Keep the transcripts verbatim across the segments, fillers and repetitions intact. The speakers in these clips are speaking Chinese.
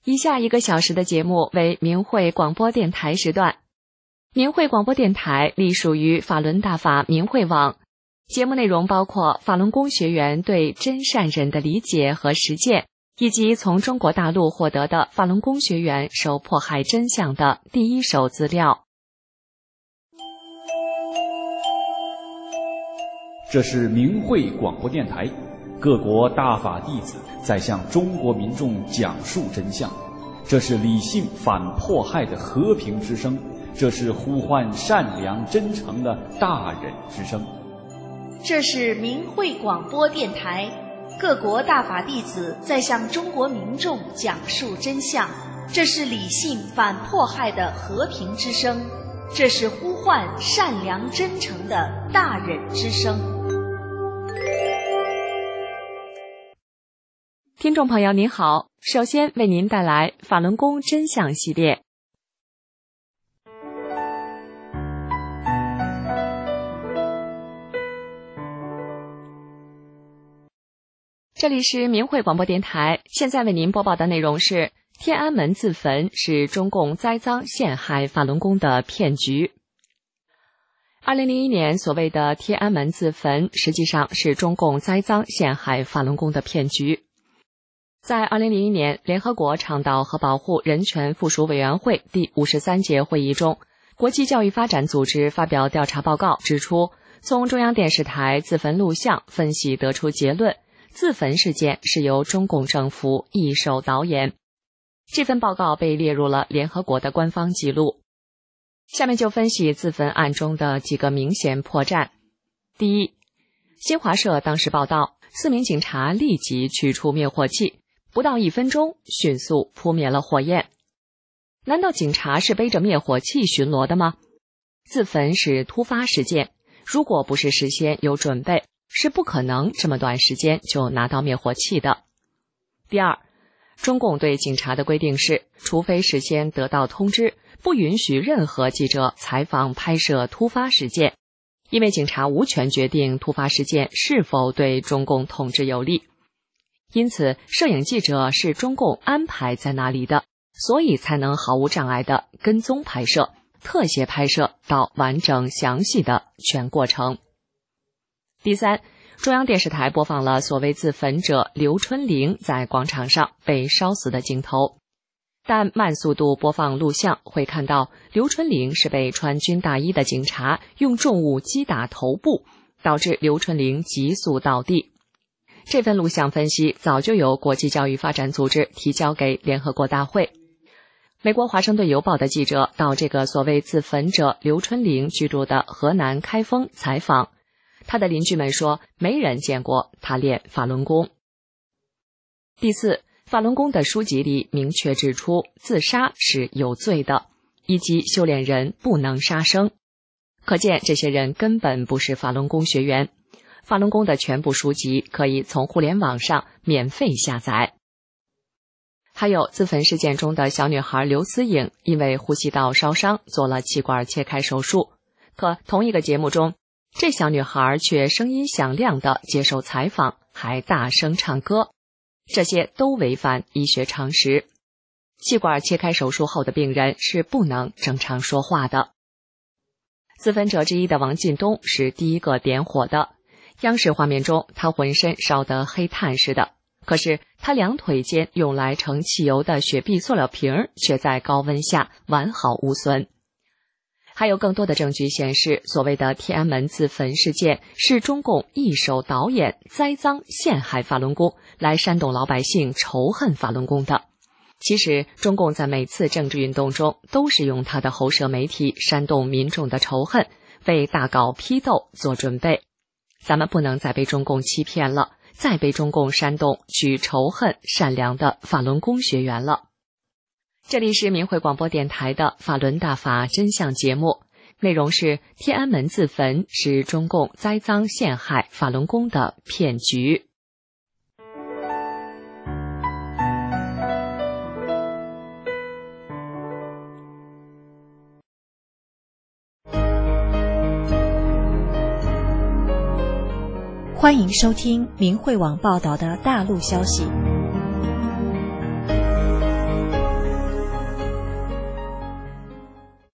以下一个小时的节目为明慧广播电台时段。明慧广播电台隶属于法轮大法明慧网，节目内容包括法轮功学员对真善忍的理解和实践，以及从中国大陆获得的法轮功学员受迫害真相的第一手资料。 这是明慧广播电台，各国大法弟子在向中国民众讲述真相，这是理性反迫害的和平之声，这是呼唤善良真诚的大忍之声。 这是明慧广播电台，各国大法弟子在向中国民众讲述真相，这是理性反迫害的和平之声，这是呼唤善良真诚的大忍之声。 听众朋友您好，首先为您带来法轮功真相系列。这里是明慧广播电台，现在为您播报的内容是天安门自焚是中共栽赃陷害法轮功的骗局。二零零一年所谓的天安门自焚，实际上是中共栽赃陷害法轮功的骗局。在二零零一年联合国倡导和保护人权附属委员会第五十三届会议中，国际教育发展组织发表调查报告指出，从中央电视台自焚录像分析得出结论，自焚事件是由中共政府一手导演。这份报告被列入了联合国的官方记录。下面就分析自焚案中的几个明显破绽。第一，新华社当时报道，四名警察立即取出灭火器，不到一分钟迅速扑灭了火焰。难道警察是背着灭火器巡逻的吗？自焚是突发事件，如果不是事先有准备，是不可能这么短时间就拿到灭火器的。第二，中共对警察的规定是，除非事先得到通知，不允许任何记者采访拍摄突发事件，因为警察无权决定突发事件是否对中共统治有利。因此，摄影记者是中共安排在那里的，所以才能毫无障碍地跟踪拍摄、特写拍摄到完整详细的全过程。第三，中央电视台播放了所谓自焚者刘春玲在广场上被烧死的镜头，但慢速度播放录像会看到刘春玲是被穿军大衣的警察用重物击打头部，导致刘春玲急速倒地。这份录像分析早就由国际教育发展组织提交给联合国大会。美国华盛顿邮报的记者到这个所谓自焚者刘春玲居住的河南开封采访，他的邻居们说，没人见过他练法轮功。第四，法轮功的书籍里明确指出，自杀是有罪的，以及修炼人不能杀生。可见这些人根本不是法轮功学员。法轮功的全部书籍可以从互联网上免费下载。还有自焚事件中的小女孩刘思颖，因为呼吸道烧伤做了气管切开手术，可同一个节目中，这小女孩却声音响亮地接受采访，还大声唱歌，这些都违反医学常识。气管切开手术后的病人是不能正常说话的。自焚者之一的王进东是第一个点火的，央视画面中他浑身烧得黑炭似的，可是他两腿间用来盛汽油的雪碧塑料瓶却在高温下完好无损。还有更多的证据显示，所谓的天安门自焚事件是中共一手导演栽赃陷害法轮功，来煽动老百姓仇恨法轮功的。其实中共在每次政治运动中都是用他的喉舌媒体煽动民众的仇恨，为大搞批斗做准备。咱们不能再被中共欺骗了，再被中共煽动去仇恨善良的法轮功学员了。这里是明慧广播电台的法轮大法真相节目，内容是天安门自焚是中共栽赃陷害法轮功的骗局。 欢迎收听明慧网报道的大陆消息。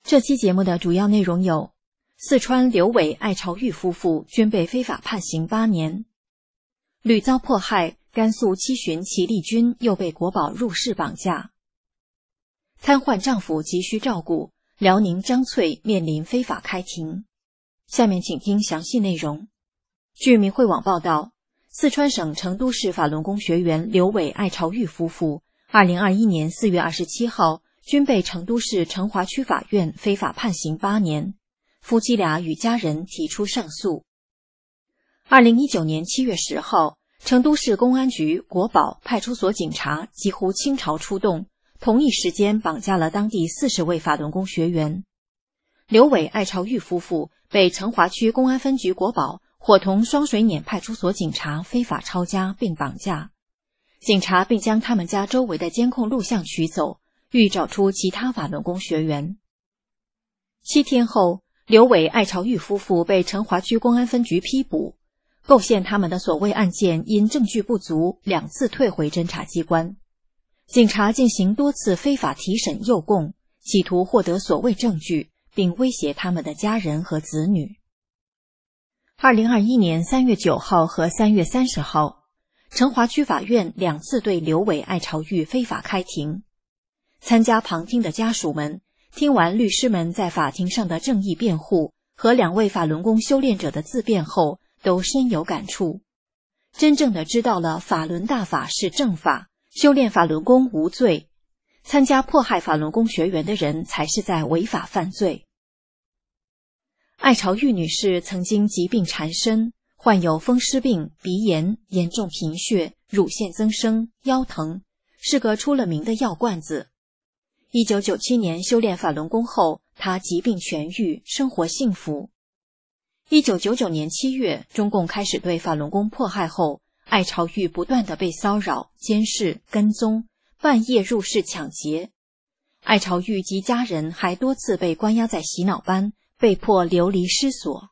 这期节目的主要内容有：四川刘伟、艾朝玉夫妇均被非法判刑八年；屡遭迫害，甘肃七旬齐丽君又被国保入室绑架；瘫痪丈夫急需照顾，辽宁张翠面临非法开庭。下面请听详细内容。据民汇网报道，四川省成都市法轮功学员刘伟、艾朝玉夫妇二零二一年四月二十七号均被成都市成华区法院非法判刑八年，夫妻俩与家人提出上诉。二零一九年七月十号，成都市公安局、国保、派出所警察几乎倾巢出动，同一时间绑架了当地四十位法轮功学员。刘伟、艾朝玉夫妇被成华区公安分局国保伙同双水碾派出所警察非法抄家并绑架，警察并将他们家周围的监控录像取走，欲找出其他法轮功学员。七天后，刘伟、艾朝玉夫妇被成华区公安分局批捕，构陷他们的所谓案件因证据不足，两次退回侦查机关。警察进行多次非法提审诱供，企图获得所谓证据，并威胁他们的家人和子女。二零二一年三月九号和三月三十号，成华区法院两次对刘伟、艾朝玉非法开庭。参加旁听的家属们听完律师们在法庭上的正义辩护和两位法轮功修炼者的自辩后，都深有感触，真正的知道了法轮大法是正法，修炼法轮功无罪，参加迫害法轮功学员的人才是在违法犯罪。艾朝玉女士曾经疾病缠身，患有风湿病、鼻炎、严重贫血、乳腺增生、腰疼，是个出了名的药罐子。一九九七年修炼法轮功后，她疾病痊愈，生活幸福。一九九九年七月，中共开始对法轮功迫害后，艾朝玉不断地被骚扰、监视、跟踪，半夜入室抢劫。艾朝玉及家人还多次被关押在洗脑班，被迫流离失所。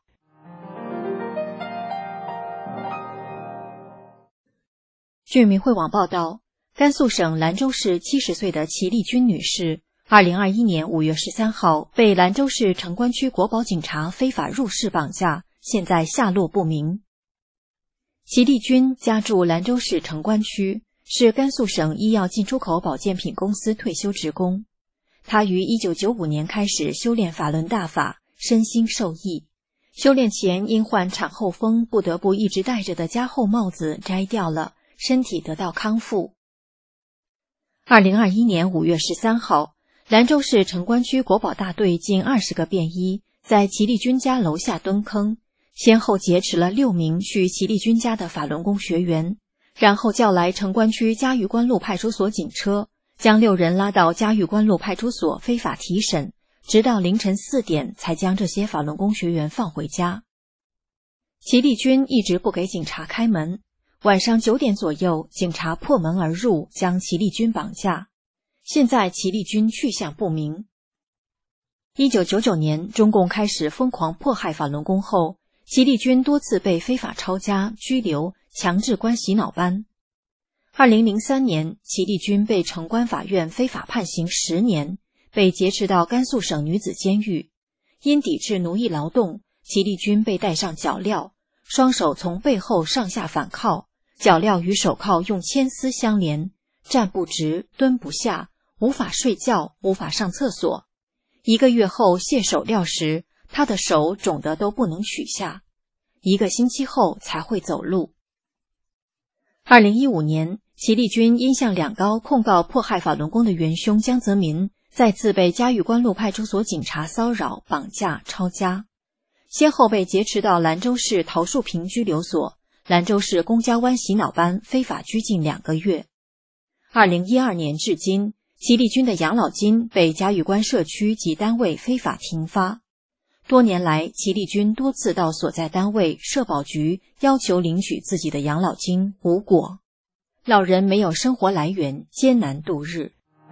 据民汇网报道，甘肃省兰州市七十岁的齐丽君女士二零二一年五月十三号被兰州市城关区国保警察非法入室绑架，现在下落不明。齐丽君家住兰州市城关区，是甘肃省医药进出口保健品公司退休职工。她于一九九五年开始修炼法轮大法，身心受益。修炼前因患产后风，不得不一直戴着的加厚帽子摘掉了，身体得到康复。二零二一年五月十三号，兰州市城关区国保大队近二十个便衣在齐丽君家楼下蹲坑，先后劫持了六名去齐丽君家的法轮功学员，然后叫来城关区嘉峪关路派出所警车，将六人拉到嘉峪关路派出所非法提审，直到凌晨四点才将这些法轮功学员放回家。齐丽君一直不给警察开门，晚上九点左右，警察破门而入，将齐丽君绑架。现在齐丽君去向不明。一九九九年，中共开始疯狂迫害法轮功后，齐丽君多次被非法抄家、拘留、强制关洗脑班。二零零三年，齐丽君被城关法院非法判刑十年，被劫持到甘肃省女子监狱。因抵制奴役劳动，齐丽君被戴上脚镣，双手从背后上下反铐，脚镣与手铐用牵丝相连，站不直，蹲不下，无法睡觉，无法上厕所。一个月后卸手镣时，他的手肿得都不能取下，一个星期后才会走路。二零一五年，齐丽君因向两高控告迫害法轮功的元凶江泽民，再次被嘉峪关路派出所警察骚扰、绑架、抄家，先后被劫持到兰州市桃树坪拘留所、兰州市公家湾洗脑班非法拘禁两个月。二零一二年至今，齐丽君的养老金被嘉峪关社区及单位非法停发。多年来，齐丽君多次到所在单位、社保局要求领取自己的养老金，无果。老人没有生活来源，艰难度日。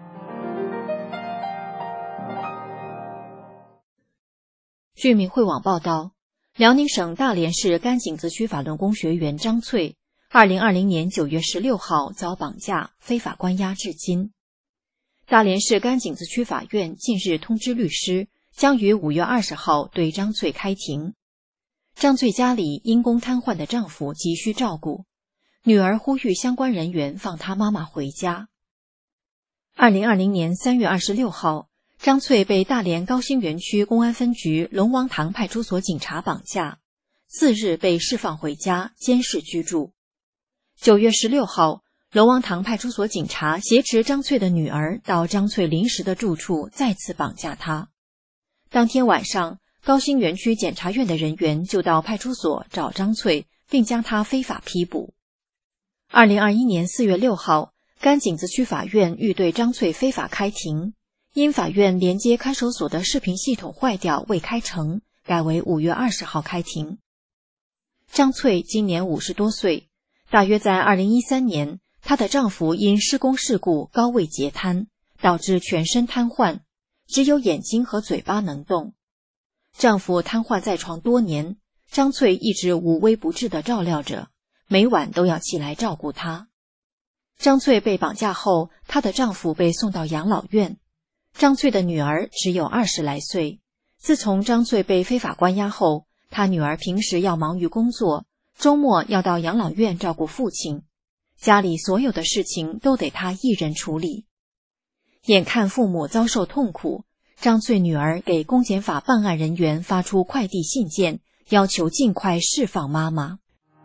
据民汇网报道，辽宁省大连市甘井子区法轮功学员张翠，二零二零年九月十六号遭绑架，非法关押至今。大连市甘井子区法院近日通知律师， 将于五月二十号对张翠开庭。张翠家里因公瘫痪的丈夫急需照顾，女儿呼吁相关人员放她妈妈回家。二零二零年三月二十六号，张翠被大连高新园区公安分局龙王塘派出所警察绑架，次日被释放回家监视居住。九月十六号，龙王塘派出所警察挟持张翠的女儿到张翠临时的住处，再次绑架她。当天晚上，高新园区检察院的人员就到派出所找张翠，并将她非法批捕。二零二一年四月六号，甘井子区法院欲对张翠非法开庭，因法院连接看守所的视频系统坏掉未开成，改为五月二十号开庭。张翠今年五十多岁，大约在二零一三年，她的丈夫因施工事故高位截瘫，导致全身瘫痪，只有眼睛和嘴巴能动。丈夫瘫痪在床多年，张翠一直无微不至地照料着，每晚都要起来照顾她。张翠被绑架后，她的丈夫被送到养老院。张翠的女儿只有二十来岁，自从张翠被非法关押后，她女儿平时要忙于工作，周末要到养老院照顾父亲，家里所有的事情都得她一人处理。眼看父母遭受痛苦，张翠女儿给公检法办案人员发出快递信件，要求尽快释放妈妈。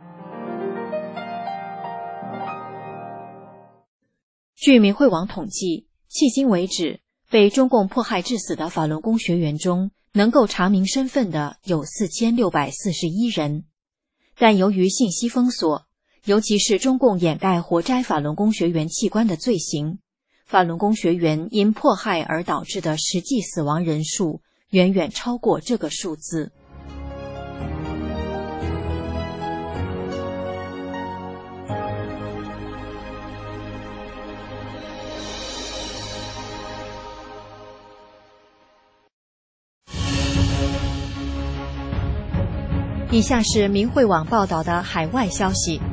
据明慧网统计，迄今为止，被中共迫害致死的法轮功学员中，能够查明身份的有四千六百四十一人。但由于信息封锁，尤其是中共掩盖活摘法轮功学员器官的罪行，法轮功学员因迫害而导致的实际死亡人数远远超过这个数字。以下是明慧网报道的海外消息，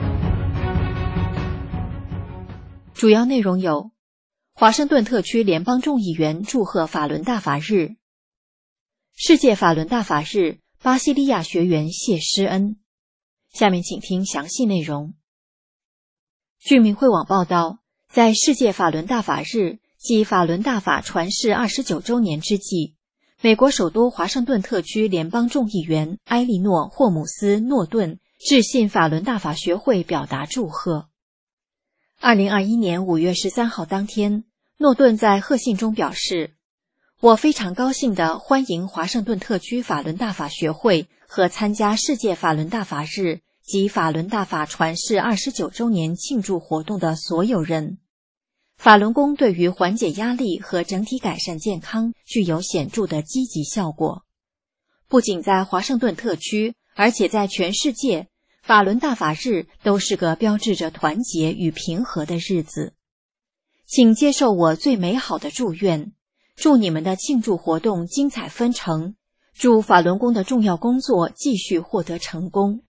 主要内容有：华盛顿特区联邦众议员祝贺法轮大法日；世界法轮大法日，巴西利亚学员谢师恩。下面请听详细内容。据明慧网报道，在世界法轮大法日即法轮大法传世二十九周年之际，美国首都华盛顿特区联邦众议员埃莉诺·霍姆斯·诺顿致信法轮大法学会表达祝贺。二零二一年五月十三号当天，诺顿在贺信中表示，我非常高兴地欢迎华盛顿特区法轮大法学会和参加世界法轮大法日及法轮大法传世二十九周年庆祝活动的所有人。法轮功对于缓解压力和整体改善健康具有显著的积极效果。不仅在华盛顿特区，而且在全世界，法轮大法日都是个标志着团结与平和的日子。请接受我最美好的祝愿，祝你们的庆祝活动精彩纷呈，祝法轮功的重要工作继续获得成功。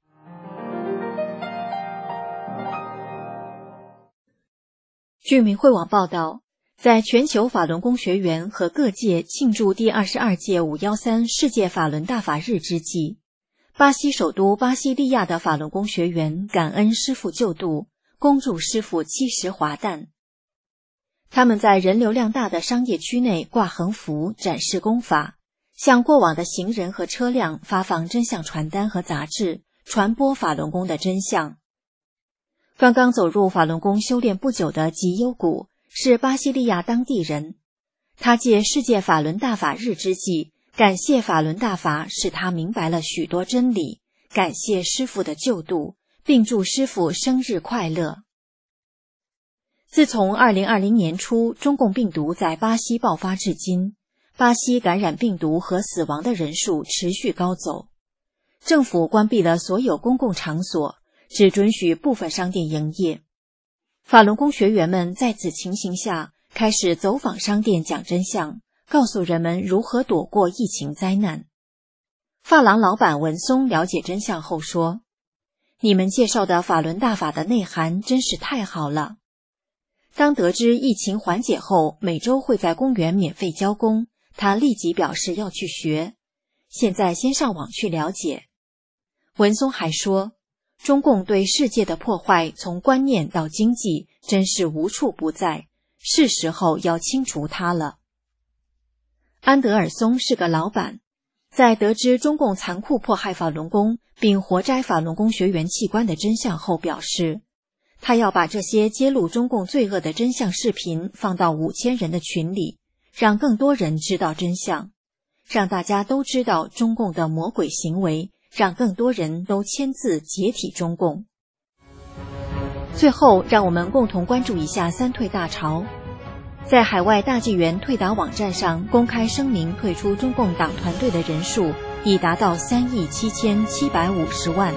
据明慧网报道，在全球法轮功学员和各界庆祝第二十二届五一三世界法轮大法日之际，巴西首都巴西利亚的法轮功学员感恩师父救度，恭祝师父七十华诞。他们在人流量大的商业区内挂横幅，展示功法，向过往的行人和车辆发放真相传单和杂志，传播法轮功的真相。刚刚走入法轮功修炼不久的吉优谷是巴西利亚当地人，他借世界法轮大法日之际，感谢法轮大法使他明白了许多真理，感谢师父的救度，并祝师父生日快乐。自从二零二零年初中共病毒在巴西爆发至今，巴西感染病毒和死亡的人数持续高走，政府关闭了所有公共场所，只准许部分商店营业。法轮功学员们在此情形下开始走访商店讲真相，告诉人们如何躲过疫情灾难。发廊老板文松了解真相后说，你们介绍的法轮大法的内涵真是太好了。当得知疫情缓解后每周会在公园免费教功， 他立即表示要去学，现在先上网去了解。文松还说，中共对世界的破坏从观念到经济真是无处不在，是时候要清除它了。安德尔松是个老板，在得知中共残酷迫害法轮功并活摘法轮功学员器官的真相后表示，他要把这些揭露中共罪恶的真相视频放到五千人的群里，让更多人知道真相，让大家都知道中共的魔鬼行为，让更多人都签字解体中共。最后，让我们共同关注一下三退大潮。在海外大纪元退党网站上公开声明退出中共党团队的人数已达到三亿七千七百五十万。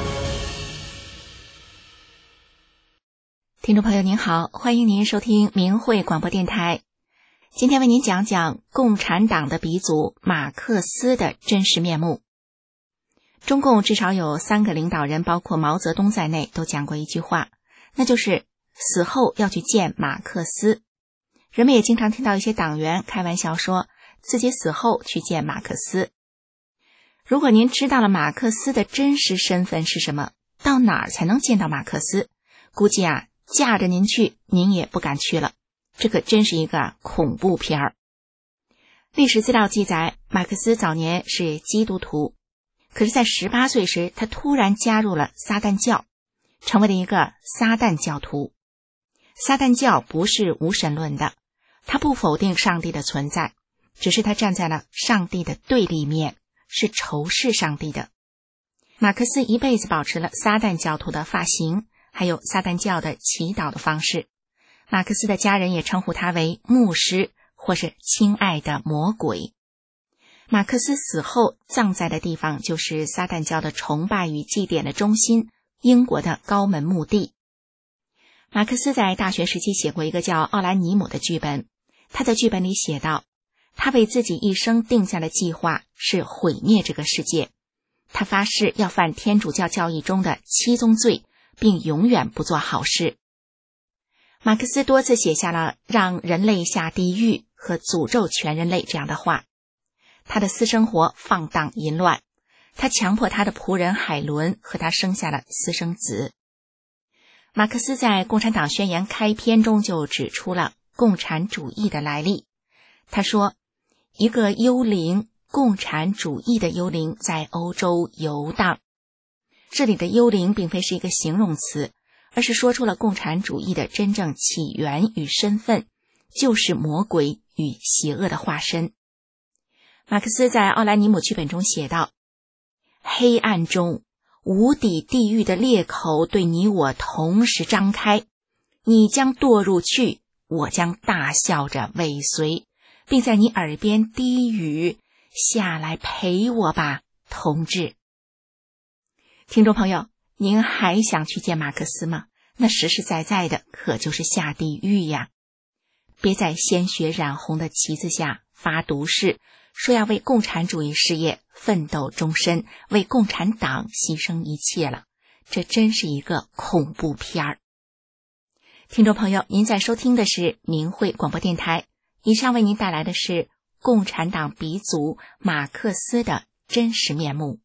听众朋友您好，欢迎您收听明慧广播电台。今天为您讲讲共产党的鼻祖马克思的真实面目。中共至少有三个领导人，包括毛泽东在内，都讲过一句话，那就是死后要去见马克思。人们也经常听到一些党员开玩笑说自己死后去见马克思。如果您知道了马克思的真实身份是什么，到哪儿才能见到马克思，估计啊架着您去您也不敢去了。这可真是一个恐怖片儿。历史资料记载，马克思早年是基督徒，可是在十八岁时他突然加入了撒旦教，成为了一个撒旦教徒。撒旦教不是无神论的，他不否定上帝的存在，只是他站在了上帝的对立面，是仇视上帝的。马克思一辈子保持了撒旦教徒的发型，还有撒旦教的祈祷的方式。马克思的家人也称呼他为牧师，或是亲爱的魔鬼。马克思死后葬在的地方就是撒旦教的崇拜与祭典的中心，英国的高门墓地。马克思在大学时期写过一个叫《奥兰尼姆》的剧本，他在剧本里写道，他为自己一生定下的计划是毁灭这个世界，他发誓要犯天主教教义中的七宗罪，并永远不做好事。马克思多次写下了让人类下地狱和诅咒全人类这样的话。他的私生活放荡淫乱，他强迫他的仆人海伦和他生下了私生子。马克思在《共产党宣言》开篇中就指出了共产主义的来历。他说，一个幽灵，共产主义的幽灵在欧洲游荡。这里的幽灵并非是一个形容词，而是说出了共产主义的真正起源与身份，就是魔鬼与邪恶的化身。马克思在《奥兰尼姆》剧本中写道，黑暗中无底地狱的裂口对你我同时张开，你将堕入去，我将大笑着尾随，并在你耳边低语，下来陪我吧，同志。听众朋友，您还想去见马克思吗？那实实在在的可就是下地狱呀！别在鲜血染红的旗子下发毒誓，说要为共产主义事业奋斗终身，为共产党牺牲一切了，这真是一个恐怖片儿。听众朋友，您在收听的是明慧广播电台，以上为您带来的是共产党鼻祖马克思的真实面目。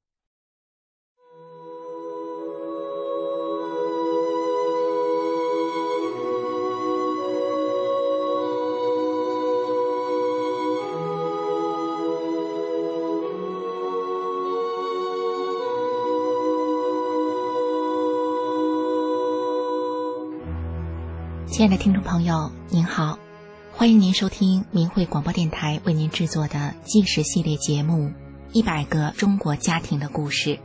亲爱的听众朋友您好，欢迎您收听明慧广播电台为您制作的纪实系列节目一百个中国家庭的故事。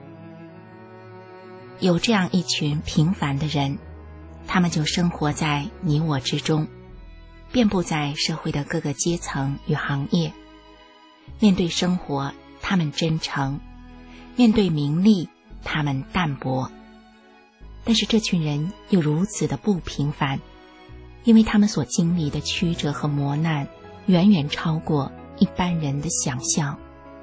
有这样一群平凡的人，他们就生活在你我之中，遍布在社会的各个阶层与行业。面对生活他们真诚，面对名利他们淡泊。但是这群人又如此的不平凡，因为他们所经历的曲折和磨难远远超过一般人的想象。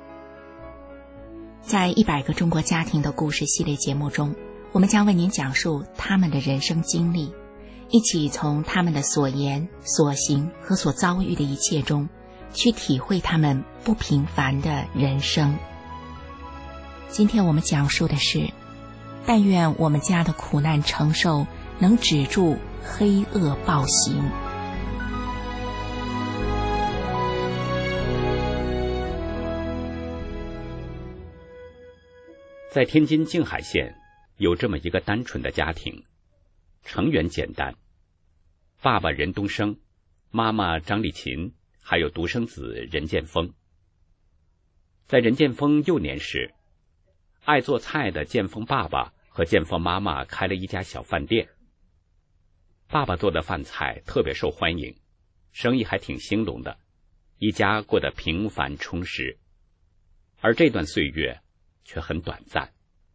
在一百个中国家庭的故事系列节目中，我们将为您讲述他们的人生经历，一起从他们的所言所行和所遭遇的一切中， 去体会他们不平凡的人生。今天我们讲述的是，但愿我们家的苦难承受能止住黑恶暴行。 在天津静海县有这么一个单纯的家庭，成员简单，爸爸任东升，妈妈张丽琴，还有独生子任建峰。在任建峰幼年时，爱做菜的建峰爸爸和建峰妈妈开了一家小饭店。爸爸做的饭菜特别受欢迎，生意还挺兴隆的，一家过得平凡充实。而这段岁月却很短暂。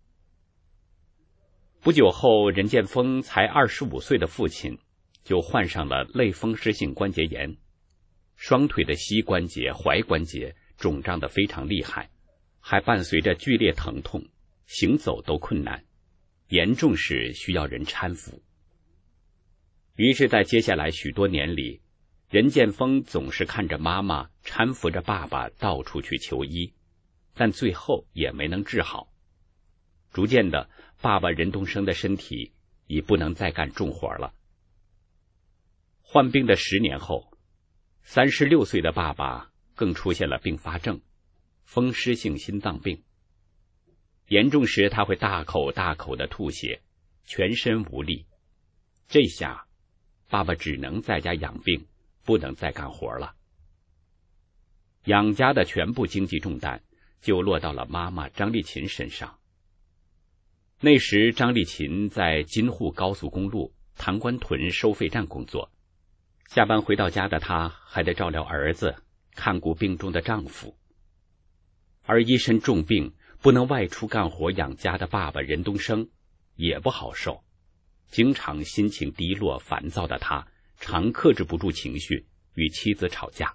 不久后，任建峰才二十五岁的父亲就患上了类风湿性关节炎，双腿的膝关节、踝关节肿胀得非常厉害，还伴随着剧烈疼痛，行走都困难，严重时需要人搀扶。于是在接下来许多年里，任建峰总是看着妈妈搀扶着爸爸到处去求医，但最后也没能治好。逐渐的，爸爸任东升的身体已不能再干重活了。患病的十年后，三十六岁的爸爸更出现了并发症，风湿性心脏病。严重时他会大口大口的吐血，全身无力。这下爸爸只能在家养病，不能再干活了。养家的全部经济重担就落到了妈妈张丽琴身上。那时张丽琴在京沪高速公路塘关屯收费站工作，下班回到家的她还得照料儿子，看顾病重的丈夫。而一身重病不能外出干活养家的爸爸任东升也不好受，经常心情低落烦躁的他常克制不住情绪，与妻子吵架。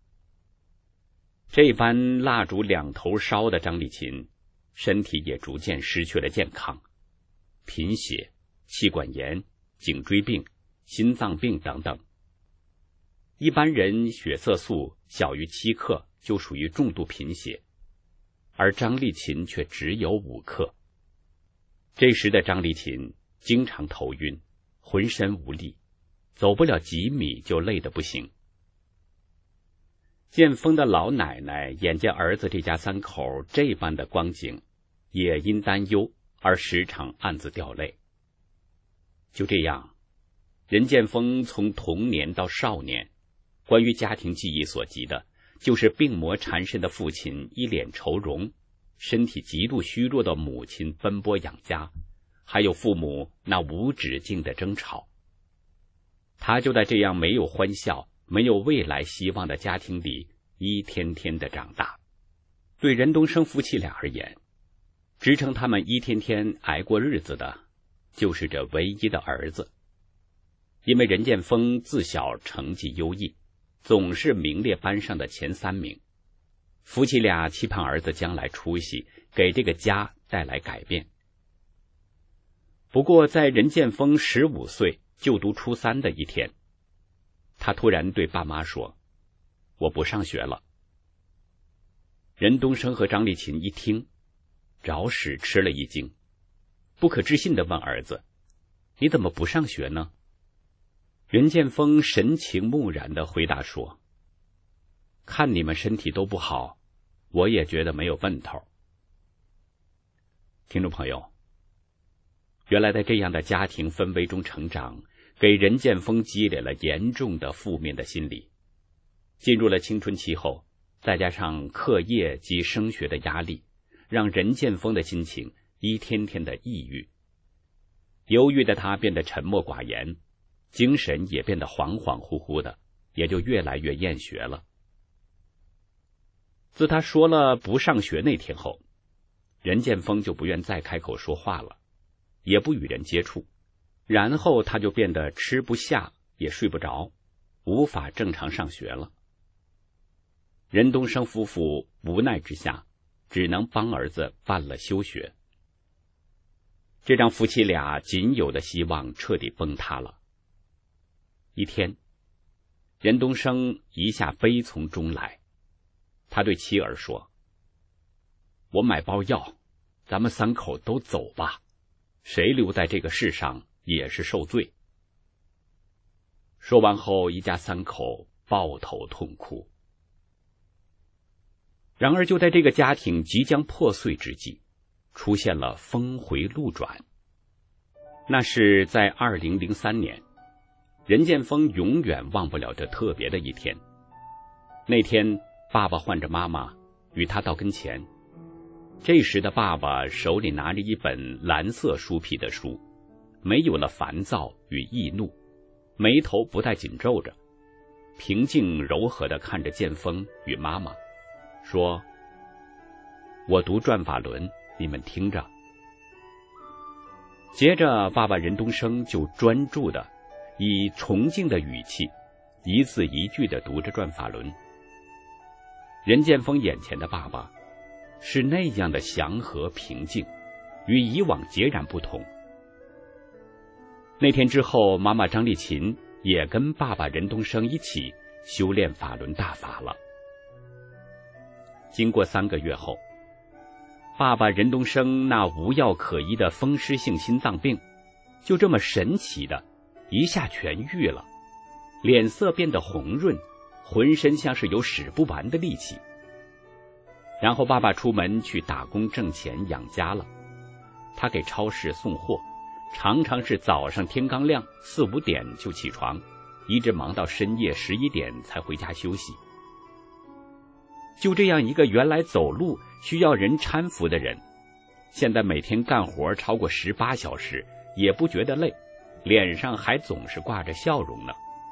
这般蜡烛两头烧的张丽琴身体也逐渐失去了健康，贫血、气管炎、颈椎病、心脏病等等。一般人血色素小于七克就属于重度贫血，而张丽琴却只有五克。这时的张丽琴经常头晕，浑身无力，走不了几米就累得不行。建峰的老奶奶眼见儿子这家三口这般的光景，也因担忧而时常暗自掉泪。就这样，任建峰从童年到少年，关于家庭记忆所及的就是病魔缠身的父亲一脸愁容，身体极度虚弱的母亲奔波养家，还有父母那无止境的争吵。他就在这样没有欢笑、没有未来希望的家庭里一天天的长大。对任东升夫妻俩而言，支撑他们一天天挨过日子的就是这唯一的儿子。因为任建峰自小成绩优异，总是名列班上的前三名，夫妻俩期盼儿子将来出息，给这个家带来改变。不过在任建峰十五岁就读初三的一天，他突然对爸妈说：“我不上学了。”任东升和张丽琴一听，着实吃了一惊，不可置信地问儿子：“你怎么不上学呢？”任建峰神情木然地回答说：“看你们身体都不好，我也觉得没有奔头。”听众朋友，原来在这样的家庭氛围中成长，给任建峰积累了严重的负面的心理。进入了青春期后，再加上课业及升学的压力，让任建峰的心情一天天的抑郁。忧郁的他变得沉默寡言，精神也变得恍恍惚惚的，也就越来越厌学了。自他说了不上学那天后，任建峰就不愿再开口说话了，也不与人接触，然后他就变得吃不下也睡不着，无法正常上学了。任东升夫妇无奈之下，只能帮儿子办了休学。这让夫妻俩仅有的希望彻底崩塌了。一天， 任东升一下悲从中来，他对妻儿说：“我买包药，咱们三口都走吧，谁留在这个世上也是受罪。”说完后，一家三口抱头痛哭。然而就在这个家庭即将破碎之际，出现了峰回路转。那是在二零零三年，任剑锋永远忘不了这特别的一天。那天爸爸唤着妈妈与他到跟前，这时的爸爸手里拿着一本蓝色书皮的书，没有了烦躁与易怒，眉头不再紧皱着，平静柔和地看着剑锋与妈妈说：“我读转法轮，你们听着。”接着爸爸任东升就专注地以崇敬的语气一字一句地读着转法轮。任剑锋眼前的爸爸是那样的祥和平静，与以往截然不同。那天之后，妈妈张丽琴也跟爸爸任东升一起修炼法轮大法了。经过三个月后，爸爸任东升那无药可医的风湿性心脏病就这么神奇的一下痊愈了，脸色变得红润，浑身像是有使不完的力气。然后爸爸出门去打工挣钱养家了，他给超市送货，常常是早上天刚亮四五点就起床，一直忙到深夜十一点才回家休息。就这样一个原来走路需要人搀扶的人，现在每天干活超过十八小时也不觉得累，脸上还总是挂着笑容呢。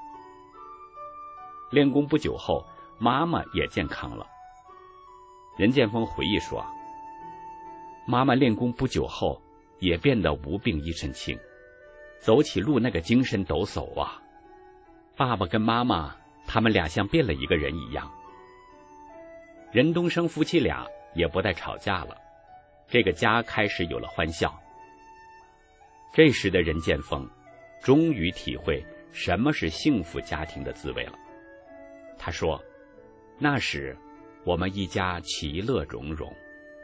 练功不久后，妈妈也健康了。任剑锋回忆说，妈妈练功不久后也变得无病一身轻，走起路那个精神抖擞啊。爸爸跟妈妈他们俩像变了一个人一样。任东升夫妻俩也不再吵架了，这个家开始有了欢笑。这时的任剑锋终于体会什么是幸福家庭的滋味了。他说，那时我们一家其乐融融。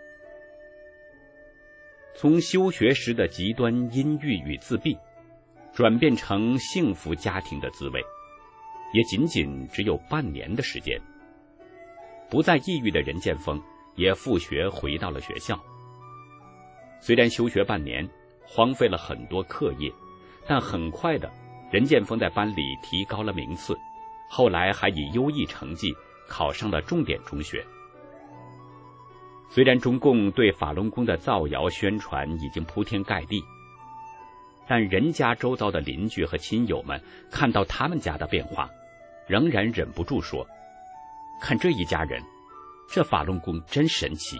从修学时的极端阴郁与自闭，转变成幸福家庭的滋味，也仅仅只有半年的时间。不再抑郁的任剑锋也复学回到了学校。虽然休学半年，荒废了很多课业，但很快的，任剑锋在班里提高了名次，后来还以优异成绩考上了重点中学。虽然中共对法轮功的造谣宣传已经铺天盖地，但任家周遭的邻居和亲友们看到他们家的变化，仍然忍不住说，看这一家人，这法轮功真神奇。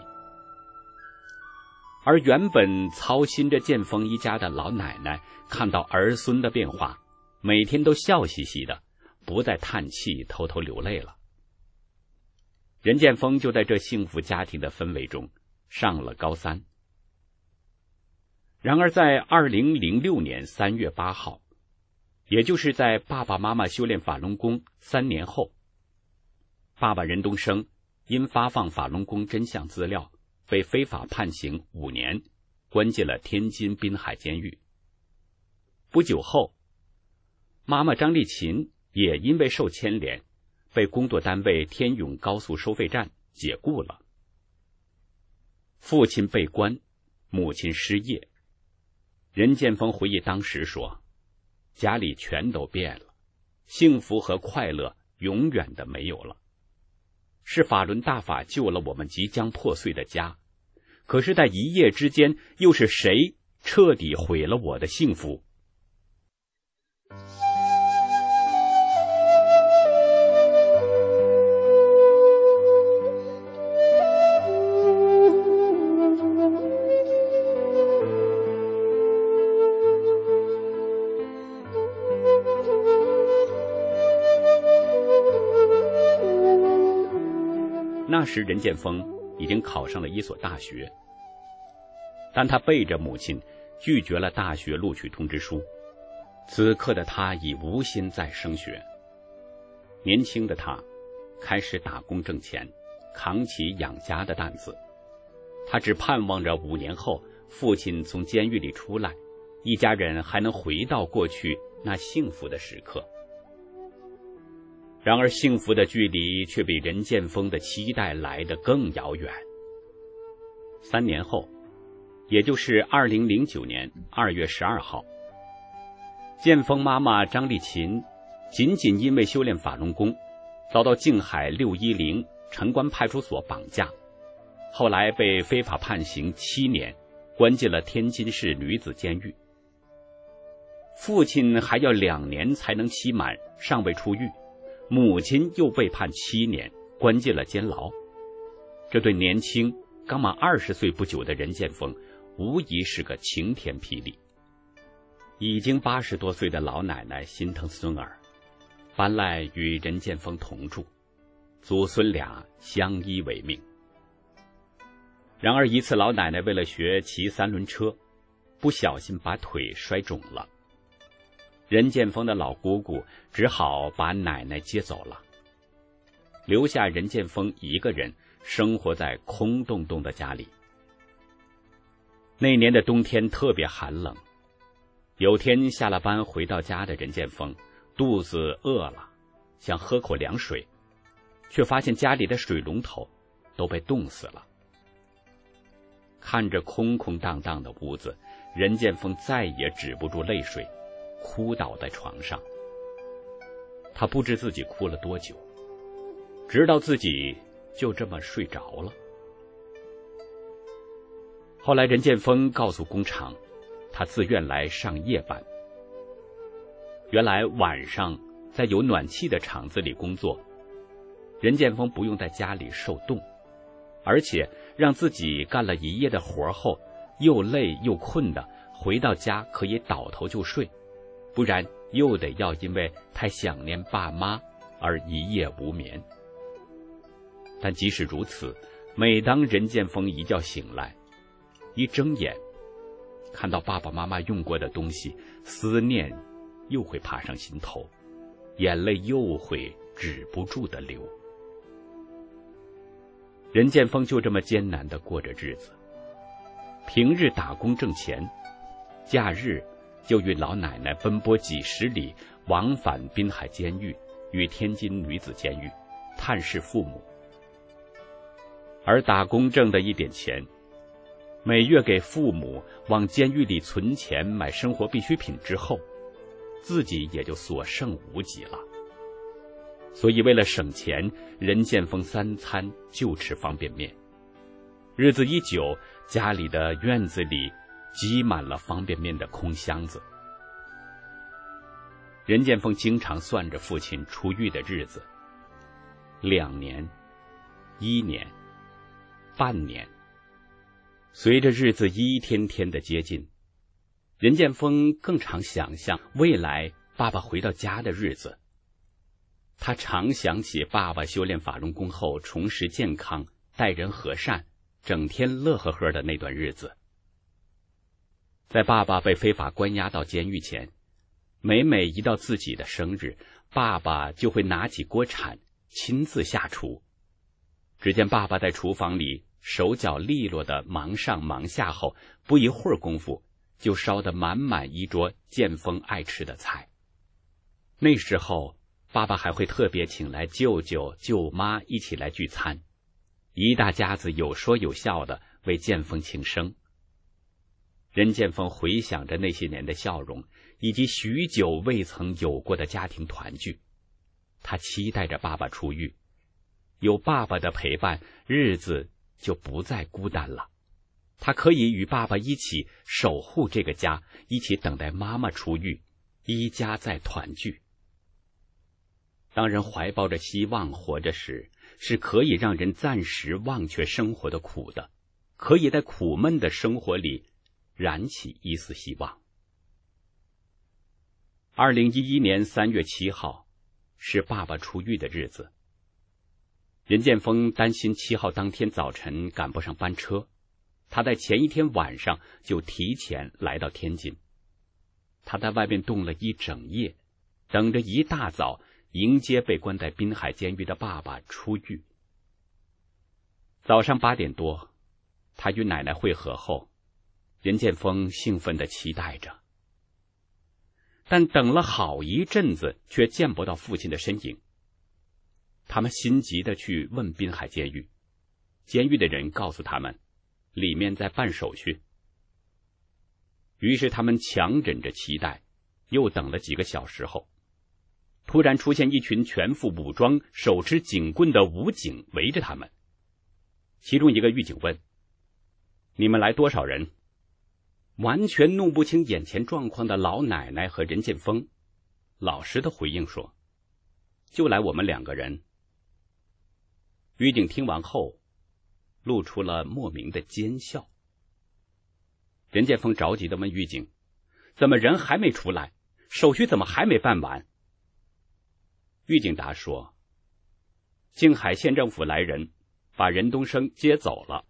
而原本操心着剑锋一家的老奶奶看到儿孙的变化，每天都笑嘻嘻的，不再叹气偷偷流泪了。任剑锋就在这幸福家庭的氛围中上了高三。然而在二零零六年三月八号，也就是在爸爸妈妈修炼法轮功三年后，爸爸任东升因发放法轮功真相资料被非法判刑五年，关进了天津滨海监狱。不久后，妈妈张丽琴也因为受牵连，被工作单位天永高速收费站解雇了。父亲被关，母亲失业。任剑锋回忆当时说，家里全都变了，幸福和快乐永远的没有了。是法轮大法救了我们即将破碎的家，可是在一夜之间，又是谁彻底毁了我的幸福？那时任剑锋已经考上了一所大学，但他背着母亲拒绝了大学录取通知书。此刻的他已无心再升学。 年轻的他开始打工挣钱，扛起养家的担子。他只盼望着五年后父亲从监狱里出来，一家人还能回到过去那幸福的时刻。然而幸福的距离却比任剑锋的期待来得更遥远。三年后，也就是二零零九年二月十二号，剑锋妈妈张丽琴仅仅因为修炼法轮功，遭到静海六一零城关派出所绑架，后来被非法判刑七年，关进了天津市女子监狱。父亲还要两年才能期满，尚未出狱，母亲又被判七年，关进了监牢。这对年轻刚满二十岁不久的任剑锋无疑是个晴天霹雳。已经八十多岁的老奶奶心疼孙儿，搬来与任剑锋同住，祖孙俩相依为命。然而一次，老奶奶为了学骑三轮车，不小心把腿摔肿了。任剑锋的老姑姑只好把奶奶接走了，留下任剑锋一个人生活在空洞洞的家里。那年的冬天特别寒冷，有天下了班回到家的任剑锋肚子饿了，想喝口凉水，却发现家里的水龙头都被冻死了。看着空空荡荡的屋子，任剑锋再也止不住泪水，哭倒在床上。他不知自己哭了多久，直到自己就这么睡着了。后来任剑锋告诉工厂，他自愿来上夜班。原来晚上在有暖气的厂子里工作，任剑锋不用在家里受冻，而且让自己干了一夜的活后，又累又困的，回到家可以倒头就睡，不然又得要因为太想念爸妈而一夜无眠。但即使如此，每当任剑锋一觉醒来，一睁眼看到爸爸妈妈用过的东西，思念又会爬上心头，眼泪又会止不住的流。任剑锋就这么艰难地过着日子，平日打工挣钱，假日就与老奶奶奔波几十里，往返滨海监狱与天津女子监狱，探视父母。而打工挣的一点钱，每月给父母往监狱里存钱买生活必需品之后，自己也就所剩无几了。所以为了省钱，任剑锋三餐就吃方便面。日子一久，家里的院子里积满了方便面的空箱子。任剑锋经常算着父亲出狱的日子，两年、一年、半年。随着日子一天天的接近，任剑锋更常想象未来爸爸回到家的日子。他常想起爸爸修炼法轮功后重拾健康，待人和善，整天乐呵呵的那段日子。在爸爸被非法关押到监狱前，每每一到自己的生日，爸爸就会拿起锅铲亲自下厨。只见爸爸在厨房里手脚利落的忙上忙下后，不一会儿功夫就烧得满满一桌剑锋爱吃的菜。那时候爸爸还会特别请来舅舅舅妈一起来聚餐，一大家子有说有笑的为剑锋庆生。任剑锋回想着那些年的笑容，以及许久未曾有过的家庭团聚，他期待着爸爸出狱，有爸爸的陪伴，日子就不再孤单了。他可以与爸爸一起守护这个家，一起等待妈妈出狱，一家再团聚。当人怀抱着希望活着时，是可以让人暂时忘却生活的苦的，可以在苦闷的生活里燃起一丝希望。二零一一年三月七号是爸爸出狱的日子。任剑锋担心七号当天早晨赶不上班车，他在前一天晚上就提前来到天津。他在外面冻了一整夜，等着一大早迎接被关在滨海监狱的爸爸出狱。早上八点多，他与奶奶会合后，任建峰兴奋地期待着，但等了好一阵子，却见不到父亲的身影。他们心急地去问滨海监狱，监狱的人告诉他们，里面在办手续。于是他们强忍着期待，又等了几个小时后，突然出现一群全副武装、手持警棍的武警围着他们。其中一个狱警问：“你们来多少人？”完全弄不清眼前状况的老奶奶和任建峰老实的回应说：“就来我们两个人。”狱警听完后露出了莫名的奸笑。任建峰着急地问狱警：“怎么人还没出来？手续怎么还没办完？”狱警答说：“静海县政府来人，把任东升接走了。”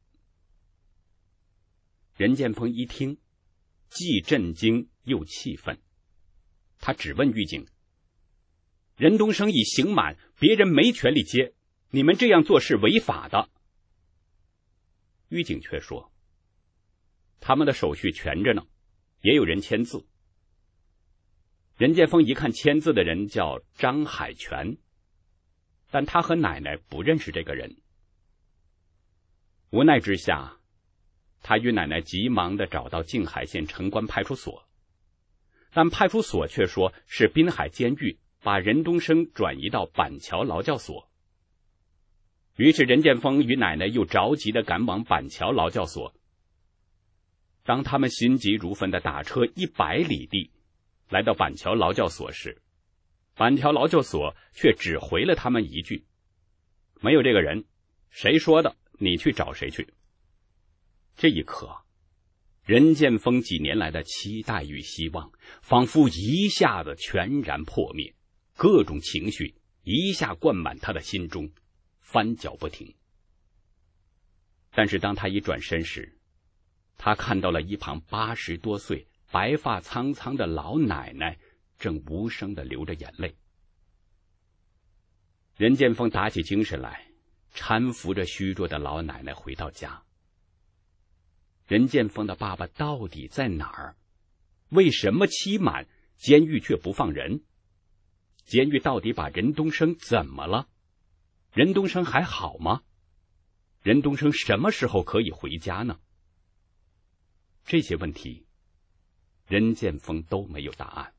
任建峰一听，既震惊又气愤，他只问狱警：“任东升已刑满，别人没权利接，你们这样做是违法的。”狱警却说：“他们的手续全着呢，也有人签字。”任建峰一看签字的人叫张海泉，但他和奶奶不认识这个人。无奈之下，他与奶奶急忙地找到静海县城关派出所，但派出所却说是滨海监狱把任东升转移到板桥劳教所。于是任建峰与奶奶又着急地赶往板桥劳教所。当他们心急如焚地打车一百里地来到板桥劳教所时，板桥劳教所却只回了他们一句：“没有这个人，谁说的？你去找谁去。”这一刻，任建峰几年来的期待与希望仿佛一下子全然破灭，各种情绪一下灌满他的心中，翻搅不停。但是当他一转身时，他看到了一旁八十多岁白发苍苍的老奶奶正无声地流着眼泪。任建峰打起精神来，搀扶着虚弱的老奶奶回到家。任建峰的爸爸到底在哪儿？为什么期满监狱却不放人？监狱到底把任东升怎么了？任东升还好吗？任东升什么时候可以回家呢？这些问题，任建峰都没有答案。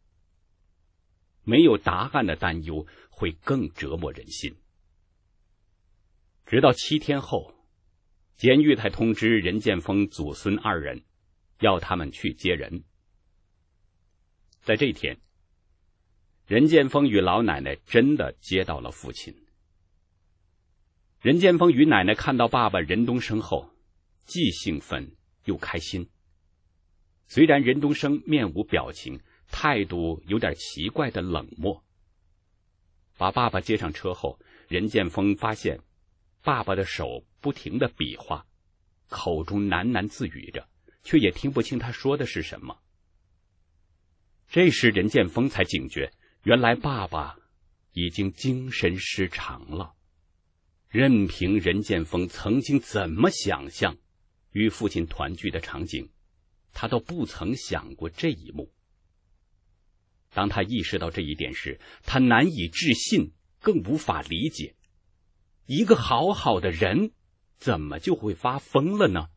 没有答案的担忧会更折磨人心。直到七天后，监狱才通知任建峰祖孙二人，要他们去接人。在这天，任建峰与老奶奶真的接到了父亲。任建峰与奶奶看到爸爸任东升后，既兴奋又开心。虽然任东升面无表情，态度有点奇怪的冷漠。把爸爸接上车后，任建峰发现爸爸的手不停地比划，口中喃喃自语着，却也听不清他说的是什么。这时任建峰才警觉，原来爸爸已经精神失常了。任凭任建峰曾经怎么想象与父亲团聚的场景，他都不曾想过这一幕。当他意识到这一点时，他难以置信，更无法理解，一个好好的人怎么就会发疯了呢？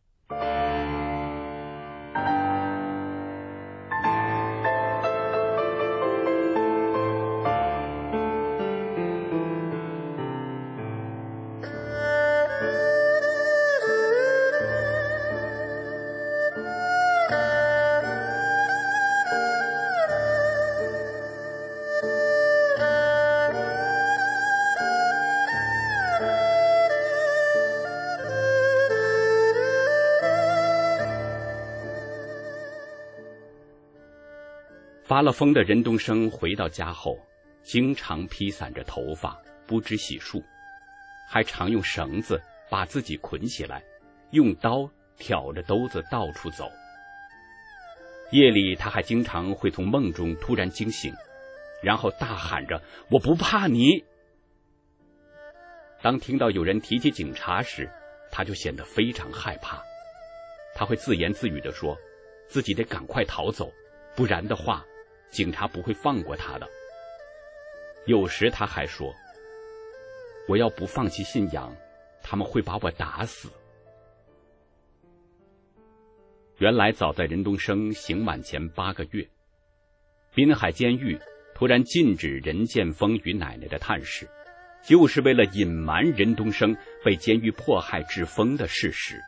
发了疯的任东升回到家后，经常披散着头发，不知洗漱，还常用绳子把自己捆起来，用刀挑着兜子到处走。夜里他还经常会从梦中突然惊醒， 然后大喊着：“我不怕你！”当听到有人提起警察时，他就显得非常害怕。他会自言自语地说，自己得赶快逃走，不然的话，警察不会放过他的。有时他还说，我要不放弃信仰，他们会把我打死。原来早在任东升刑满前八个月，滨海监狱突然禁止任建峰与奶奶的探视，就是为了隐瞒任东升被监狱迫害致疯的事实。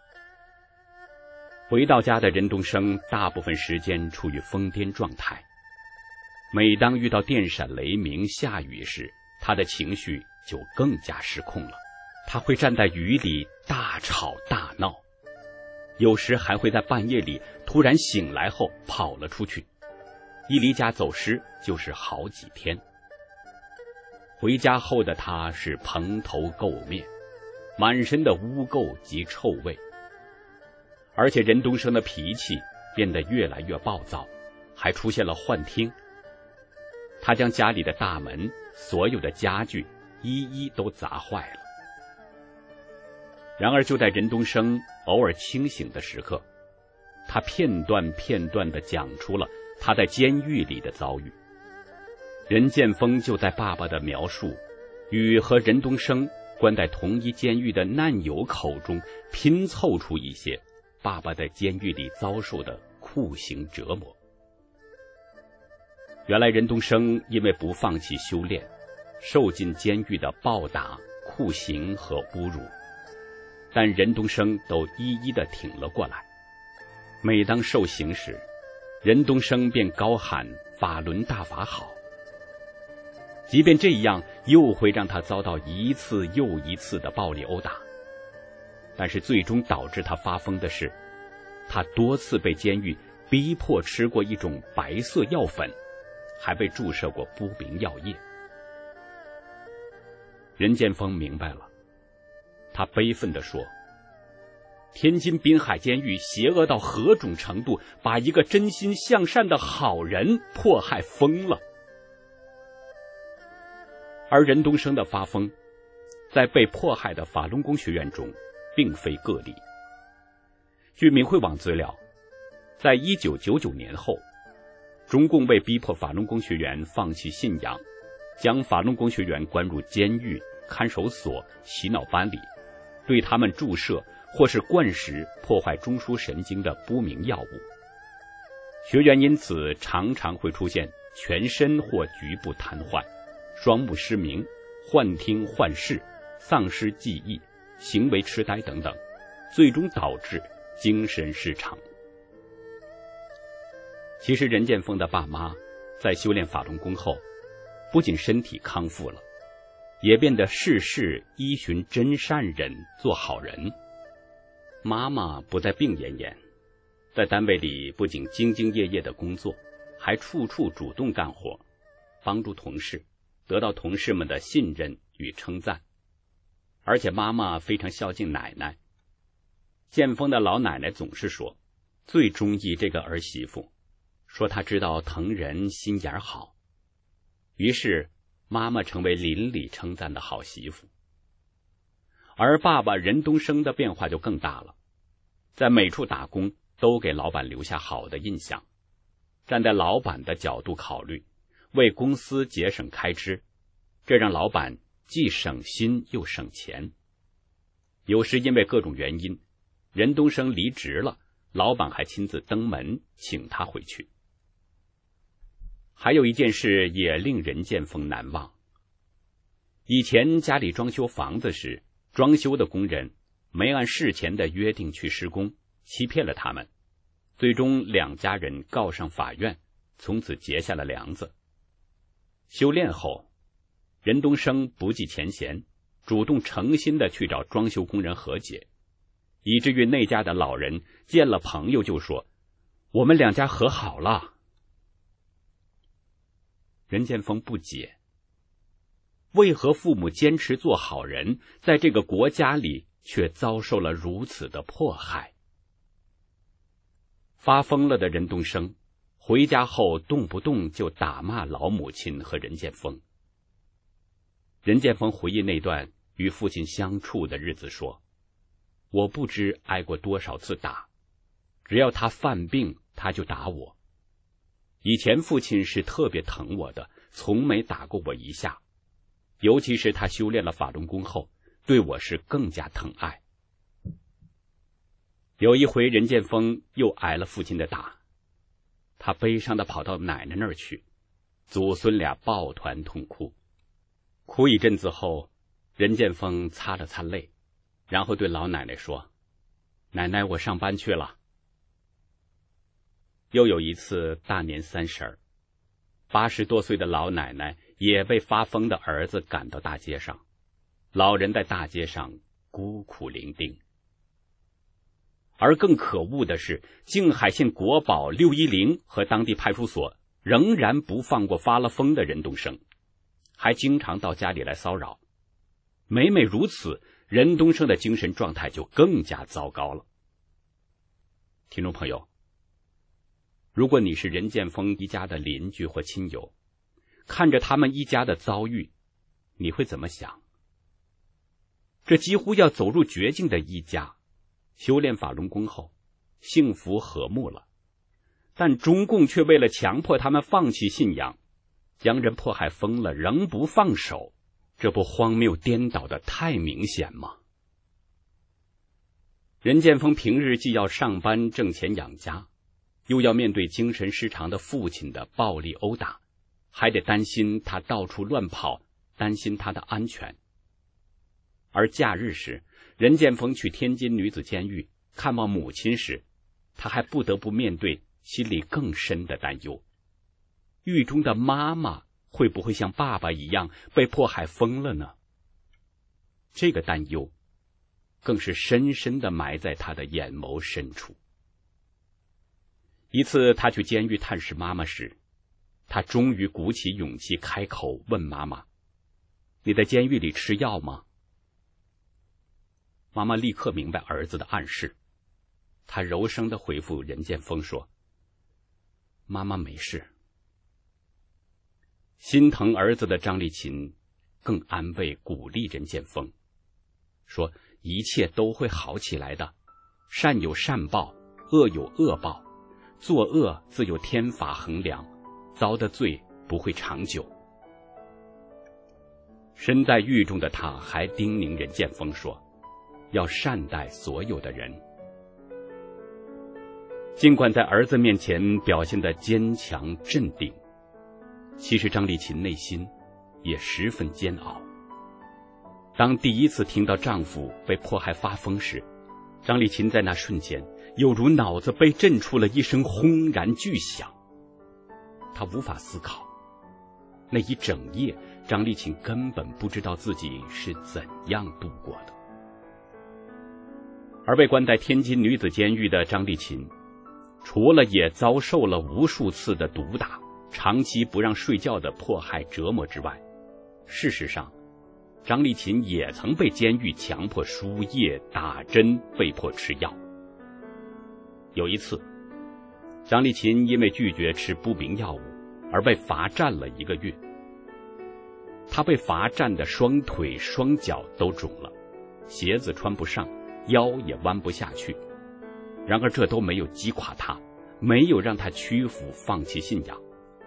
回到家的任东升大部分时间处于疯癫状态，每当遇到电闪雷鸣、下雨时，他的情绪就更加失控了。他会站在雨里大吵大闹，有时还会在半夜里突然醒来后跑了出去，一离家走失就是好几天。回家后的他是蓬头垢面，满身的污垢及臭味，而且任东升的脾气变得越来越暴躁，还出现了幻听。他将家里的大门、所有的家具一一都砸坏了。然而就在任东升偶尔清醒的时刻，他片段片段地讲出了他在监狱里的遭遇。任建峰就在爸爸的描述与和任东升关在同一监狱的难友口中拼凑出一些爸爸在监狱里遭受的酷刑折磨。原来任东升因为不放弃修炼，受尽监狱的暴打、酷刑和侮辱，但任东升都一一地挺了过来。每当受刑时，任东升便高喊法轮大法好。即便这样，又会让他遭到一次又一次的暴力殴打。但是最终导致他发疯的是，他多次被监狱逼迫吃过一种白色药粉，还被注射过不明药液。任建峰明白了，他悲愤地说，天津滨海监狱邪恶到何种程度，把一个真心向善的好人迫害疯了。而任东升的发疯，在被迫害的法轮功学院中并非个例。据明慧网资料，在一九九九年后，中共为逼迫法轮功学员放弃信仰，将法轮功学员关入监狱、看守所、洗脑班里，对他们注射或是灌食破坏中枢神经的不明药物。学员因此常常会出现全身或局部瘫痪、双目失明、幻听幻视、丧失记忆、行为痴呆等等，最终导致精神失常。其实任建峰的爸妈在修炼法轮功后，不仅身体康复了，也变得事事依循真善忍，做好人。妈妈不再病恹恹，在单位里不仅兢兢业业的工作，还处处主动干活，帮助同事，得到同事们的信任与称赞。而且妈妈非常孝敬奶奶，建峰的老奶奶总是说，最中意这个儿媳妇，说她知道疼人，心眼好。于是妈妈成为邻里称赞的好媳妇。而爸爸任东升的变化就更大了，在每处打工都给老板留下好的印象，站在老板的角度考虑，为公司节省开支，这让老板既省心又省钱。有时因为各种原因，任东升离职了，老板还亲自登门请他回去。还有一件事也令任建峰难忘。以前家里装修房子时，装修的工人没按事前的约定去施工，欺骗了他们，最终两家人告上法院，从此结下了梁子。修炼后，任东升不计前嫌，主动诚心地去找装修工人和解，以至于那家的老人见了朋友就说，我们两家和好了。任建峰不解，为何父母坚持做好人，在这个国家里却遭受了如此的迫害？发疯了的任东升回家后动不动就打骂老母亲和任建峰。任建峰回忆那段与父亲相处的日子说，我不知挨过多少次打，只要他犯病他就打我。以前父亲是特别疼我的，从没打过我一下，尤其是他修炼了法轮功后，对我是更加疼爱。有一回任建峰又挨了父亲的打，他悲伤地跑到奶奶那儿去，祖孙俩抱团痛哭。哭一阵子后，任建峰擦了擦泪，然后对老奶奶说，奶奶，我上班去了。又有一次大年三十儿，八十多岁的老奶奶也被发疯的儿子赶到大街上，老人在大街上孤苦伶仃。而更可恶的是，静海县国保六一零和当地派出所仍然不放过发了疯的任东升，还经常到家里来骚扰。每每如此，任东升的精神状态就更加糟糕了。听众朋友，如果你是任建峰一家的邻居或亲友，看着他们一家的遭遇，你会怎么想？这几乎要走入绝境的一家，修炼法轮功后幸福和睦了，但中共却为了强迫他们放弃信仰，将人迫害疯了仍不放手，这不荒谬颠倒的太明显吗？任建峰平日既要上班挣钱养家，又要面对精神失常的父亲的暴力殴打，还得担心他到处乱跑，担心他的安全。而假日时，任建峰去天津女子监狱看望母亲时，他还不得不面对心里更深的担忧，狱中的妈妈会不会像爸爸一样被迫害疯了呢？这个担忧更是深深地埋在他的眼眸深处。一次他去监狱探视妈妈时，他终于鼓起勇气开口问妈妈，你在监狱里吃药吗？妈妈立刻明白儿子的暗示，她柔声地回复任建峰说，妈妈没事。心疼儿子的张丽琴更安慰鼓励任建峰，说一切都会好起来的，善有善报，恶有恶报，作恶自有天法衡量，遭的罪不会长久。身在狱中的他还叮咛任建峰说，要善待所有的人。尽管在儿子面前表现得坚强镇定，其实张丽琴内心也十分煎熬。当第一次听到丈夫被迫害发疯时，张丽琴在那瞬间犹如脑子被震出了一声轰然巨响。她无法思考，那一整夜张丽琴根本不知道自己是怎样度过的。而被关在天津女子监狱的张丽琴，除了也遭受了无数次的毒打，长期不让睡觉的迫害折磨之外，事实上张丽琴也曾被监狱强迫输液打针，被迫吃药。有一次，张丽琴因为拒绝吃不明药物而被罚站了一个月。她被罚站的双腿双脚都肿了，鞋子穿不上，腰也弯不下去。然而这都没有击垮她，没有让她屈服放弃信仰。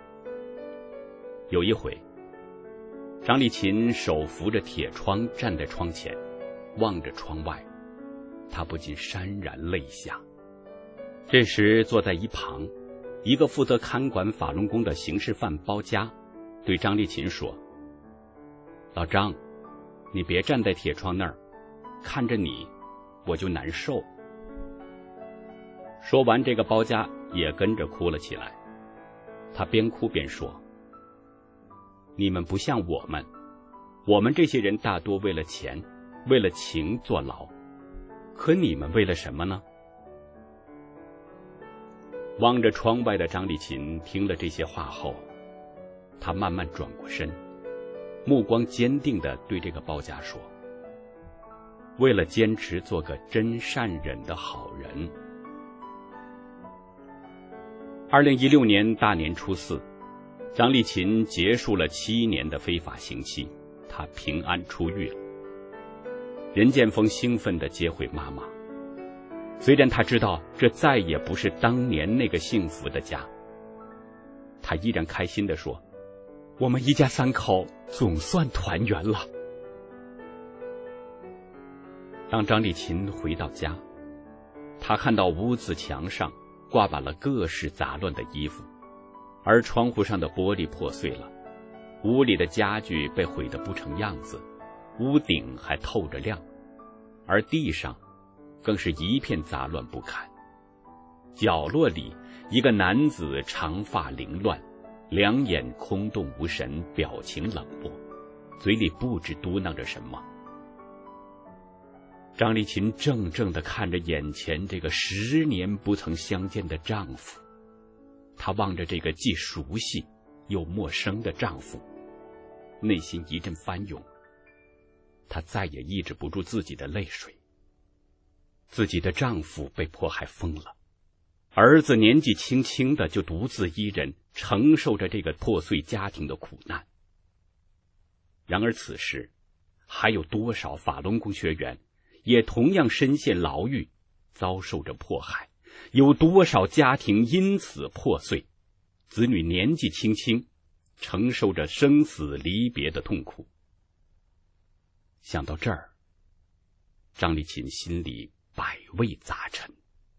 有一回，张丽琴手扶着铁窗站在窗前，望着窗外，她不禁潸然泪下。这时坐在一旁一个负责看管法轮功的刑事犯包家对张丽琴说，老张，你别站在铁窗那儿，看着你我就难受。说完，这个包家也跟着哭了起来。他边哭边说，你们不像我们，我们这些人大多为了钱，为了情坐牢，可你们为了什么呢？望着窗外的张丽琴听了这些话后，她慢慢转过身，目光坚定地对这个包家说，为了坚持做个真善忍的好人。 二零一六年大年初四，张丽琴结束了七年的非法刑期，她平安出狱了。任建锋兴奋地接回妈妈，虽然他知道这再也不是当年那个幸福的家，他依然开心地说：“我们一家三口总算团圆了。”当张丽琴回到家，她看到屋子墙上挂满了各式杂乱的衣服，而窗户上的玻璃破碎了，屋里的家具被毁得不成样子，屋顶还透着亮，而地上更是一片杂乱不堪。角落里，一个男子长发凌乱，两眼空洞无神，表情冷漠，嘴里不知嘟囔着什么。张丽琴怔怔地看着眼前这个十年不曾相见的丈夫，她望着这个既熟悉又陌生的丈夫，内心一阵翻涌。她再也抑制不住自己的泪水。自己的丈夫被迫害疯了，儿子年纪轻轻的就独自一人承受着这个破碎家庭的苦难。然而此时，还有多少法轮功学员也同样深陷牢狱，遭受着迫害？有多少家庭因此破碎，子女年纪轻轻，承受着生死离别的痛苦？想到这儿，张丽琴心里百味杂陈。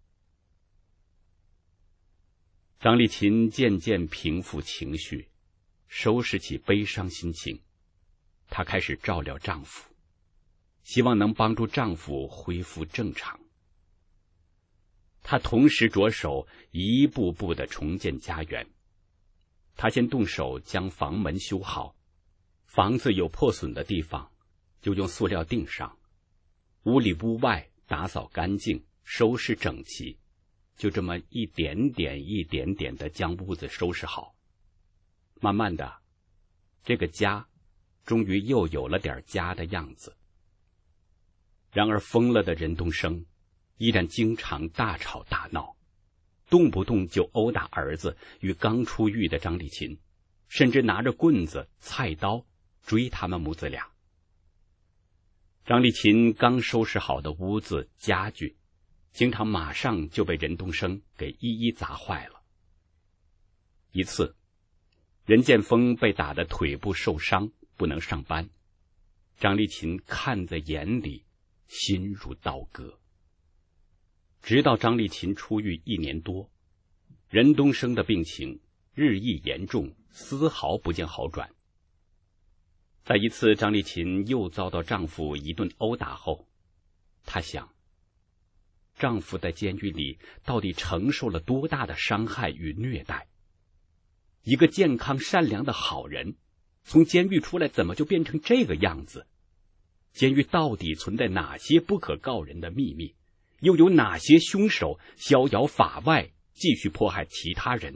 张丽琴渐渐平复情绪，收拾起悲伤心情，她开始照料丈夫，希望能帮助丈夫恢复正常。她同时着手一步步地重建家园。她先动手将房门修好，房子有破损的地方就用塑料钉上，屋里屋外打扫干净，收拾整齐，就这么一点点一点点地将屋子收拾好。慢慢的，这个家终于又有了点家的样子。然而疯了的任东升依然经常大吵大闹，动不动就殴打儿子与刚出狱的张丽琴，甚至拿着棍子菜刀追他们母子俩。张丽琴刚收拾好的屋子家具，经常马上就被任东升给一一砸坏了。一次，任建锋被打得腿部受伤，不能上班，张丽琴看在眼里，心如刀割。直到张丽琴出狱一年多，任东升的病情日益严重，丝毫不见好转。在一次张丽琴又遭到丈夫一顿殴打后，她想，丈夫在监狱里到底承受了多大的伤害与虐待？一个健康善良的好人，从监狱出来怎么就变成这个样子？监狱到底存在哪些不可告人的秘密？又有哪些凶手逍遥法外，继续迫害其他人？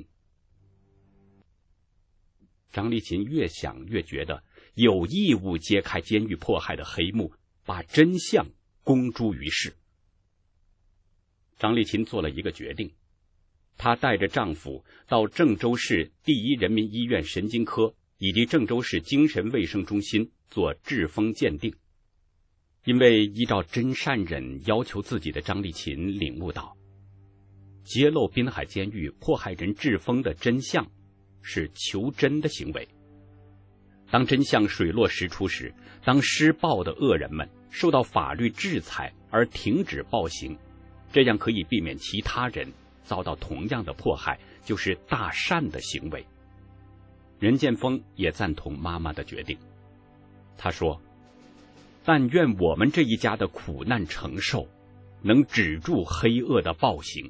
张丽琴越想越觉得有义务揭开监狱迫害的黑幕，把真相公诸于世。张丽琴做了一个决定，她带着丈夫到郑州市第一人民医院神经科以及郑州市精神卫生中心做痔风鉴定。因为依照真善忍要求自己的张丽琴领悟到，揭露滨海监狱迫害人痔风的真相是求真的行为。当真相水落石出时，当施暴的恶人们受到法律制裁而停止暴行，这样可以避免其他人遭到同样的迫害，就是大善的行为。任建锋也赞同妈妈的决定，他说，但愿我们这一家的苦难承受能止住黑恶的暴行。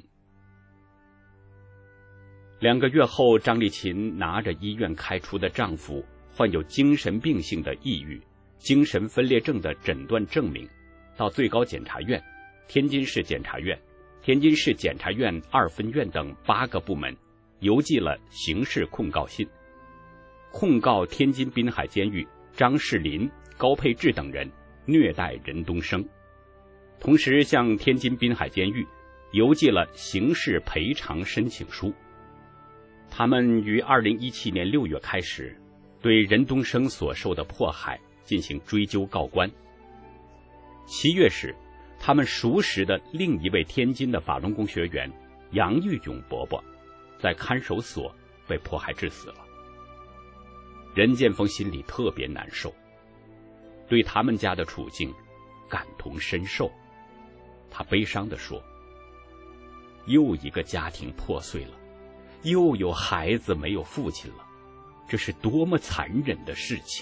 两个月后，张丽琴拿着医院开出的丈夫患有精神病性的抑郁、精神分裂症的诊断证明，到最高检察院、天津市检察院、天津市检察院二分院等八个部门邮寄了刑事控告信，控告天津滨海监狱张世林、高佩志等人虐待任东升，同时向天津滨海监狱邮寄了刑事赔偿申请书， 他们于二零一七年六月开始对任东升所受的迫害进行追究告关。七月时，他们熟识的另一位天津的法轮功学员杨玉勇伯伯在看守所被迫害致死了。任建峰心里特别难受，对他们家的处境感同身受。他悲伤地说，又一个家庭破碎了，又有孩子没有父亲了，这是多么残忍的事情。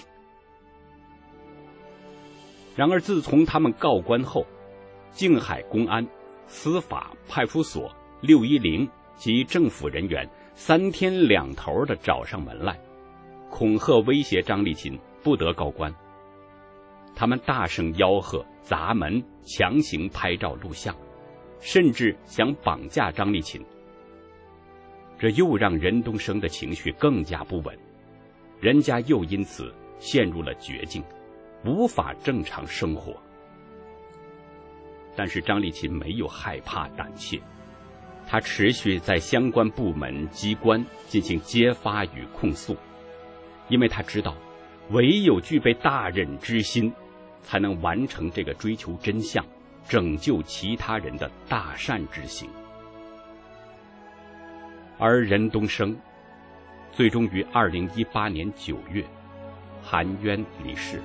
然而自从他们告关后，静海公安、司法、派出所、六一零及政府人员三天两头地找上门来，恐吓威胁张立勤不得告关。他们大声吆喝、砸门、强行拍照录像，甚至想绑架张立勤。这又让任东升的情绪更加不稳，人家又因此陷入了绝境，无法正常生活。但是张立勤没有害怕胆怯，他持续在相关部门机关进行揭发与控诉，因为他知道唯有具备大忍之心，才能完成这个追求真相、拯救其他人的大善之行。而任东升最终于二零一八年九月含冤离世。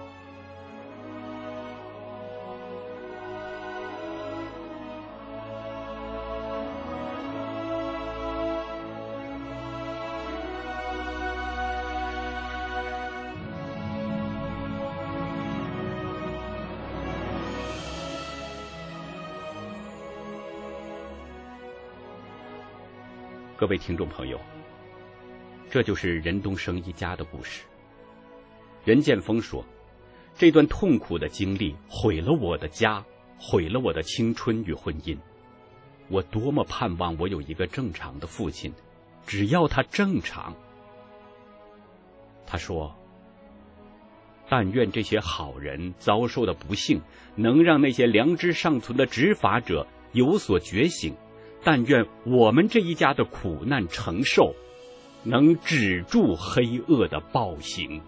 各位听众朋友，这就是任东升一家的故事。任建峰说，这段痛苦的经历毁了我的家，毁了我的青春与婚姻。我多么盼望我有一个正常的父亲，只要他正常。他说，但愿这些好人遭受的不幸能让那些良知尚存的执法者有所觉醒，但愿我们这一家的苦难承受能止住黑恶的暴行。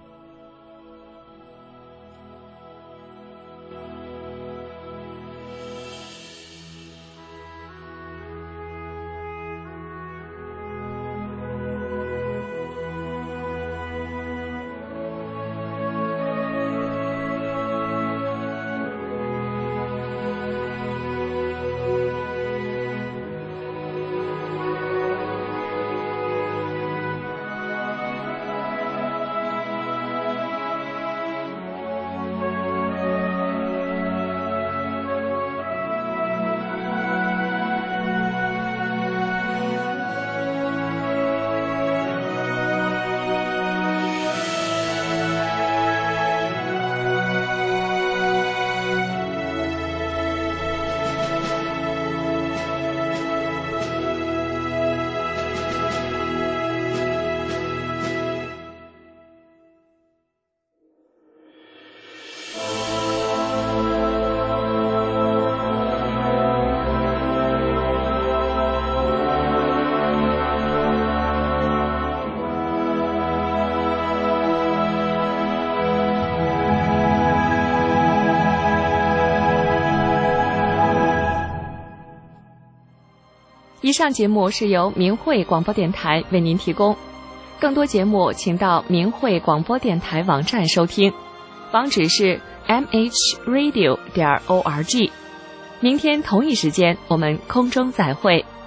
以上节目是由明慧广播电台为您提供，更多节目请到明慧广播电台网站收听，网址是 m h radio 点 org。明天同一时间我们空中再会。